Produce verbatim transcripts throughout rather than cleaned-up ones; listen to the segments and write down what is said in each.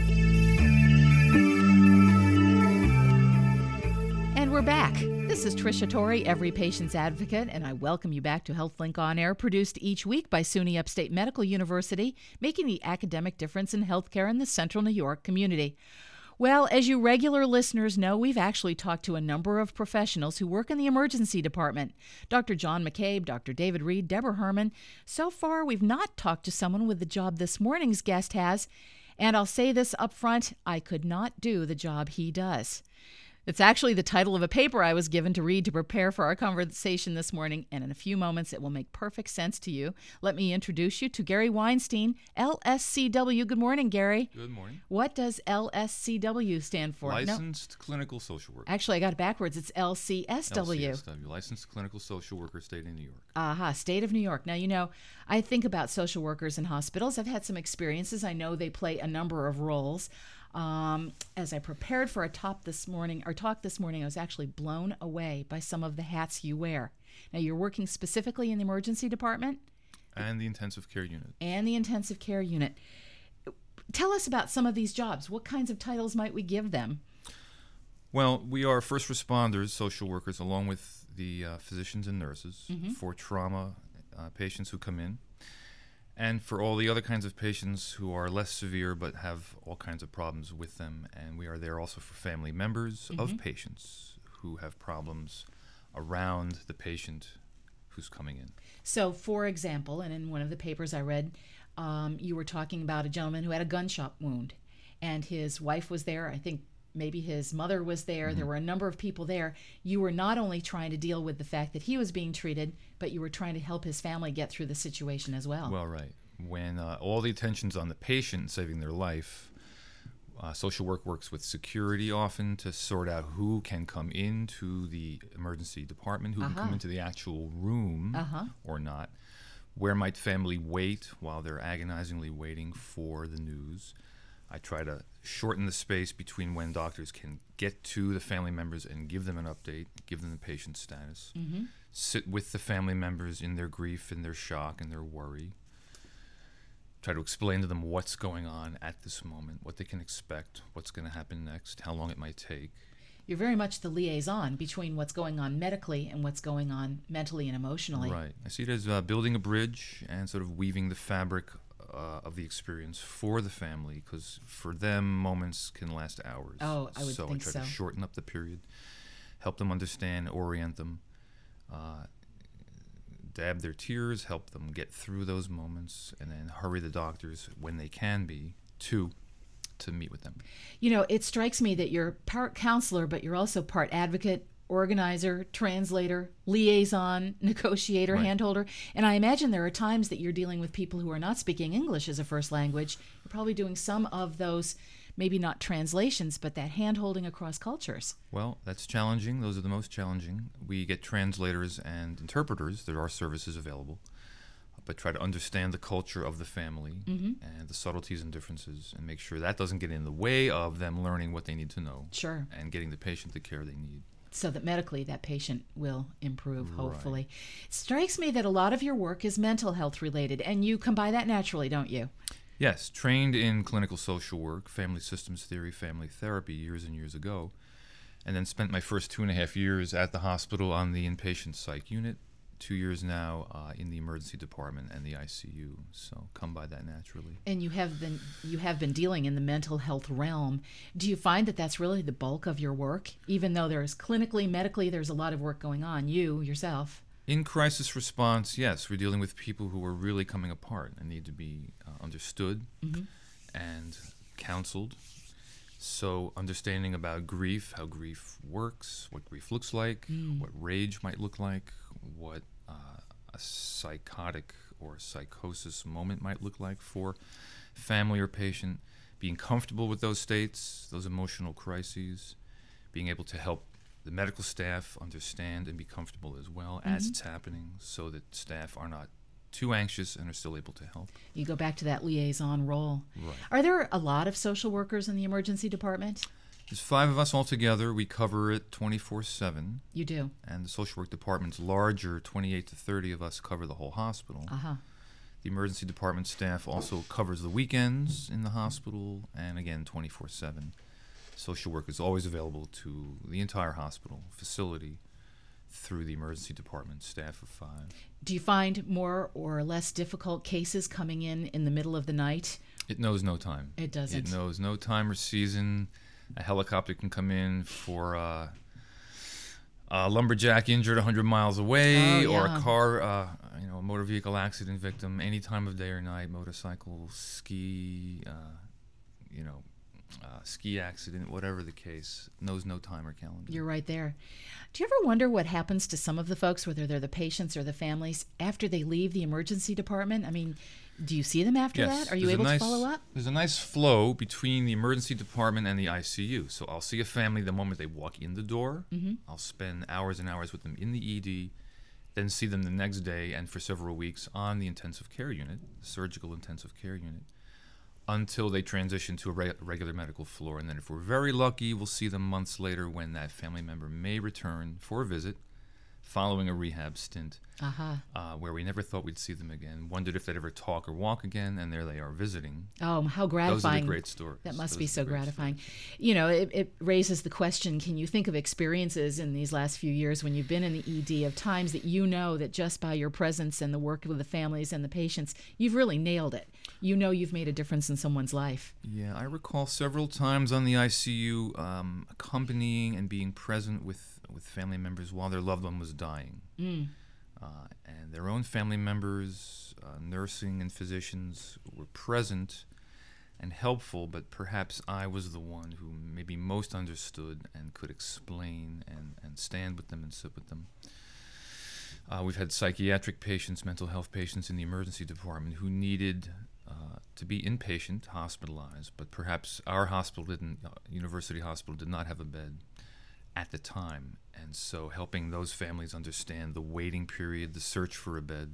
And we're back. This is Tricia Torrey, Every Patient's Advocate, and I welcome you back to HealthLink On Air, produced each week by SUNY Upstate Medical University, making the academic difference in healthcare in the Central New York community. Well, as you regular listeners know, we've actually talked to a number of professionals who work in the emergency department. Doctor John McCabe, Doctor David Reed, Deborah Herman. So far, we've not talked to someone with the job this morning's guest has, and I'll say this up front, I could not do the job he does. It's actually the title of a paper I was given to read to prepare for our conversation this morning, and in a few moments it will make perfect sense to you. Let me introduce you to Gary Weinstein, L S C W. Good morning, Gary. Good morning. What does L S C W stand for? Licensed no. Clinical Social Worker. Actually, I got it backwards. It's L C S W. L C S W, Licensed Clinical Social Worker, State of New York. Aha, State of New York. Now, you know, I think about social workers in hospitals. I've had some experiences. I know they play a number of roles. Um, as I prepared for a talk this morning, our talk this morning, I was actually blown away by some of the hats you wear. Now, you're working specifically in the emergency department? And the intensive care unit. And the intensive care unit. Tell us about some of these jobs. What kinds of titles might we give them? Well, we are first responders, social workers, along with the uh, physicians and nurses mm-hmm. for trauma uh, patients who come in. And for all the other kinds of patients who are less severe but have all kinds of problems with them. And we are there also for family members mm-hmm. of patients who have problems around the patient who's coming in. So, for example, and in one of the papers I read, um, you were talking about a gentleman who had a gunshot wound. And his wife was there, I think maybe his mother was there. Mm-hmm. There were a number of people there. You were not only trying to deal with the fact that he was being treated, but you were trying to help his family get through the situation as well. Well, right. When uh, all the attention's on the patient saving their life, uh, social work works with security often to sort out who can come into the emergency department, who uh-huh. can come into the actual room uh-huh. or not. Where might family wait while they're agonizingly waiting for the news? I try to shorten the space between when doctors can get to the family members and give them an update, give them the patient status, mm-hmm. sit with the family members in their grief, in their shock, and their worry. Try to explain to them what's going on at this moment, what they can expect, what's going to happen next, how long it might take. You're very much the liaison between what's going on medically and what's going on mentally and emotionally. Right. I see it as uh, building a bridge and sort of weaving the fabric Uh, of the experience for the family, because for them moments can last hours. Oh, I would so think so. I try so. to shorten up the period, help them understand, orient them, uh, dab their tears, help them get through those moments, and then hurry the doctors when they can be to to meet with them. You know, it strikes me that you're part counselor, but you're also part advocate, organizer, translator, liaison, negotiator, right. handholder. And I imagine there are times that you're dealing with people who are not speaking English as a first language. You're probably doing some of those, maybe not translations, but that handholding across cultures. Well, that's challenging. Those are the most challenging. We get translators and interpreters. There are services available. But try to understand the culture of the family mm-hmm. and the subtleties and differences and make sure that doesn't get in the way of them learning what they need to know. Sure. And getting the patient the care they need. So that medically that patient will improve, hopefully. Right. It strikes me that a lot of your work is mental health related, and you come by that naturally, don't you? Yes, trained in clinical social work, family systems theory, family therapy years and years ago, and then spent my first two and a half years at the hospital on the inpatient psych unit, two years now uh, in the emergency department and the I C U. So come by that naturally. And you have been you have been dealing in the mental health realm. Do you find that that's really the bulk of your work? Even though there's clinically, medically, there's a lot of work going on, you yourself. In crisis response, yes, we're dealing with people who are really coming apart and need to be uh, understood mm-hmm. and counseled. So understanding about grief, how grief works, what grief looks like, mm. what rage might look like, what uh, a psychotic or psychosis moment might look like for family or patient, being comfortable with those states, those emotional crises, being able to help the medical staff understand and be comfortable as well mm-hmm. as it's happening so that staff are not too anxious and are still able to help. You go back to that liaison role. Right. Are there a lot of social workers in the emergency department? There's five of us all together. We cover it twenty-four seven. You do? And the social work department's larger, twenty-eight to thirty of us cover the whole hospital. Uh-huh. The emergency department staff also covers the weekends in the hospital, and again, twenty-four seven. Social work is always available to the entire hospital facility through the emergency department staff of five. Do you find more or less difficult cases coming in in the middle of the night? It knows no time. It doesn't. It knows no time or season. A helicopter can come in for uh, a lumberjack injured one hundred miles away, oh, or yeah. a car, uh, you know, a motor vehicle accident victim, any time of day or night, motorcycle, ski, uh, you know, uh, ski accident, whatever the case, knows no time or calendar. You're right there. Do you ever wonder what happens to some of the folks, whether they're the patients or the families, after they leave the emergency department? I mean, do you see them after Yes, that? Are you there's a able nice- to follow up? There's a nice flow between the emergency department and the I C U. So I'll see a family the moment they walk in the door. Mm-hmm. I'll spend hours and hours with them in the E D, then see them the next day and for several weeks on the intensive care unit, surgical intensive care unit, until they transition to a re- regular medical floor. And then if we're very lucky, we'll see them months later when that family member may return for a visit following a rehab stint, Uh-huh. uh, where we never thought we'd see them again, wondered if they'd ever talk or walk again, and there they are visiting. Oh, how Those gratifying. are the great stories. That must Those be are the so great gratifying. stories. You know, it, it raises the question, can you think of experiences in these last few years when you've been in the E D of times that you know that just by your presence and the work with the families and the patients, you've really nailed it. You know you've made a difference in someone's life. Yeah, I recall several times on the I C U um, accompanying and being present with, with family members while their loved one was dying. Mm. Uh, and their own family members, uh, nursing and physicians were present and helpful, but perhaps I was the one who maybe most understood and could explain and, and stand with them and sit with them. Uh, we've had psychiatric patients, mental health patients in the emergency department who needed uh, to be inpatient, hospitalized, but perhaps our hospital didn't, uh, University Hospital did not have a bed at the time. And so helping those families understand the waiting period, the search for a bed,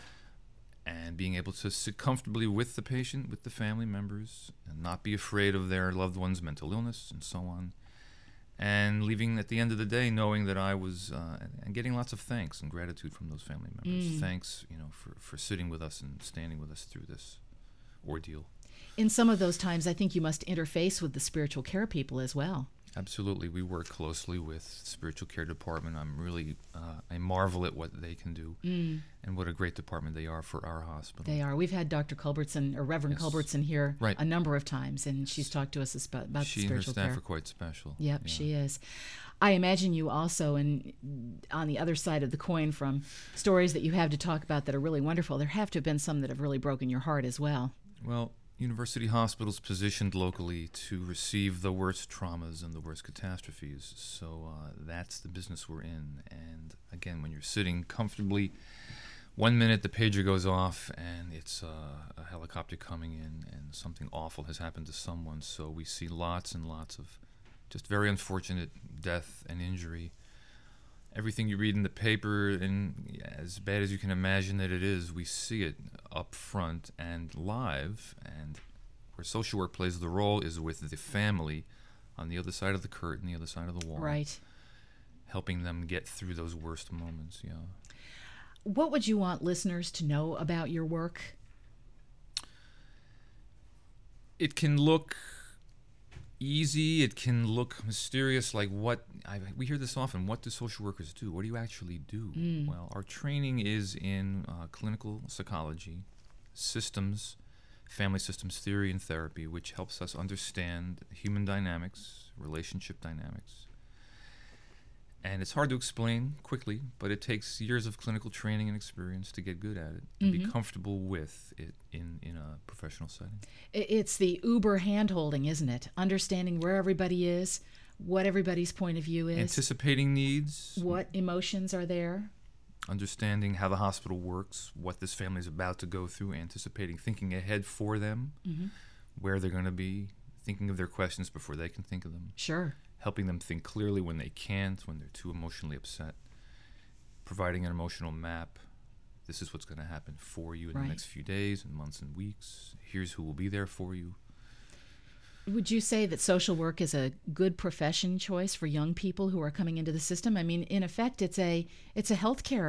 and being able to sit comfortably with the patient, with the family members, and not be afraid of their loved one's mental illness and so on. And leaving at the end of the day knowing that I was, uh, and getting lots of thanks and gratitude from those family members. Mm. Thanks, you know, for, for sitting with us and standing with us through this ordeal. In some of those times, I think you must interface with the spiritual care people as well. Absolutely. We work closely with the spiritual care department. I'm really, uh, I marvel at what they can do Mm. and what a great department they are for our hospital. They are. We've had Doctor Culbertson, or Reverend Yes. Culbertson here Right. a number of times, and she's talked to us about, about She the and her spiritual staff care. are quite special. Yep, Yeah. she is. I imagine you also, and on the other side of the coin from stories that you have to talk about that are really wonderful, there have to have been some that have really broken your heart as well. Well, University Hospital's positioned locally to receive the worst traumas and the worst catastrophes. So uh, that's the business we're in. And again, when you're sitting comfortably, one minute the pager goes off and it's uh, a helicopter coming in and something awful has happened to someone. So we see lots and lots of just very unfortunate death and injury. Everything you read in the paper, and as bad as you can imagine that it is, we see it up front and live. And where social work plays the role is with the family on the other side of the curtain, the other side of the wall. Right. Helping them get through those worst moments, yeah. What would you want listeners to know about your work? It can look easy, it can look mysterious, like what, I, we hear this often, what do social workers do? What do you actually do? Mm. Well, our training is in uh, clinical psychology, systems, family systems theory and therapy, which helps us understand human dynamics, relationship dynamics. And it's hard to explain quickly, but it takes years of clinical training and experience to get good at it and Mm-hmm. be comfortable with it in, in a professional setting. I- It's the uber hand-holding, isn't it? Understanding where everybody is, what everybody's point of view is, Anticipating needs, what emotions are there. understanding how the hospital works, what this family is about to go through, anticipating, thinking ahead for them, Mm-hmm. where they're going to be, thinking of their questions before they can think of them, Sure. helping them think clearly when they can't, when they're too emotionally upset, providing an emotional map. This is what's going to happen for you in Right. the next few days and months and weeks. Here's who will be there for you. Would you say that social work is a good profession choice for young people who are coming into the system? I mean, in effect, it's a it's a healthcare,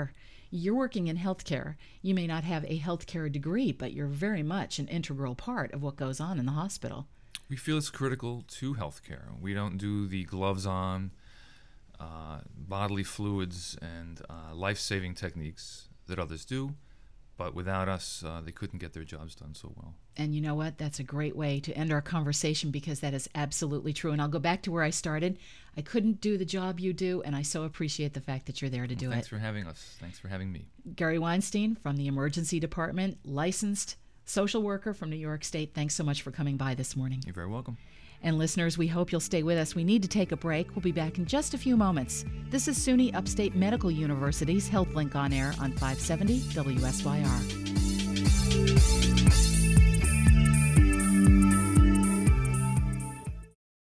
You're working in healthcare. You may not have a healthcare degree, but you're very much an integral part of what goes on in the hospital. We feel it's critical to healthcare. We don't do the gloves on, uh, bodily fluids, and uh, life-saving techniques that others do. But without us, uh, they couldn't get their jobs done so well. And you know what? That's a great way to end our conversation, because that is absolutely true. And I'll go back to where I started. I couldn't do the job you do, and I so appreciate the fact that you're there to well, do thanks it. Thanks for having us. Thanks for having me. Gary Weinstein from the Emergency Department, licensed social worker from New York State. Thanks so much for coming by this morning. You're very welcome. And listeners, we hope you'll stay with us. We need to take a break. We'll be back in just a few moments. This is SUNY Upstate Medical University's HealthLink on Air on five seventy W S Y R.